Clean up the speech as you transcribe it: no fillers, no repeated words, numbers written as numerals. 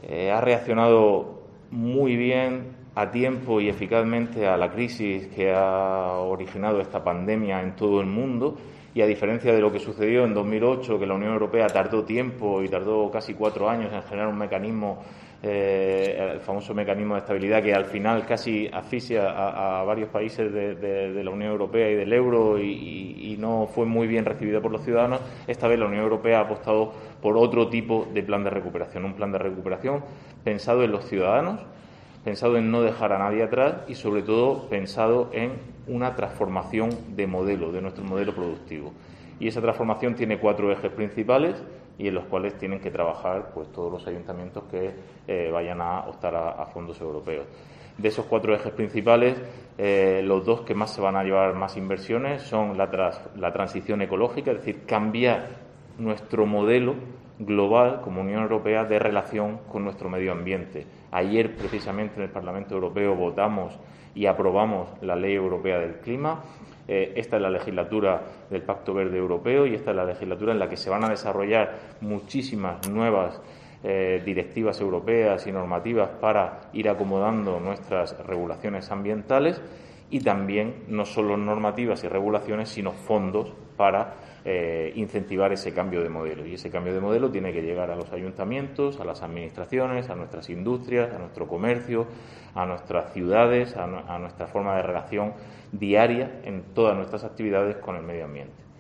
ha reaccionado muy bien, a tiempo y eficazmente a la crisis que ha originado esta pandemia en todo el mundo, y a diferencia de lo que sucedió en 2008, que la Unión Europea tardó tiempo y tardó casi 4 años en generar un mecanismo, el famoso mecanismo de estabilidad, que al final casi asfixia a varios países de la Unión Europea y del euro, y no fue muy bien recibido por los ciudadanos. Esta vez la Unión Europea ha apostado por otro tipo de plan de recuperación, un plan de recuperación pensado en los ciudadanos, pensado en no dejar a nadie atrás y, sobre todo, pensado en una transformación de modelo, de nuestro modelo productivo. Y esa transformación tiene 4 ejes principales, y en los cuales tienen que trabajar pues todos los ayuntamientos que vayan a optar a fondos europeos. De esos 4 ejes principales, los 2 que más se van a llevar más inversiones son la transición ecológica, es decir, cambiar nuestro modelo global como Unión Europea de relación con nuestro medio ambiente. Ayer, precisamente, en el Parlamento Europeo votamos y aprobamos la Ley Europea del Clima. Esta es la legislatura del Pacto Verde Europeo, y esta es la legislatura en la que se van a desarrollar muchísimas nuevas directivas europeas y normativas para ir acomodando nuestras regulaciones ambientales, y también no solo normativas y regulaciones, sino fondos para incentivar ese cambio de modelo. Y ese cambio de modelo tiene que llegar a los ayuntamientos, a las administraciones, a nuestras industrias, a nuestro comercio, a nuestras ciudades, a nuestra forma de relación diaria en todas nuestras actividades con el medio ambiente.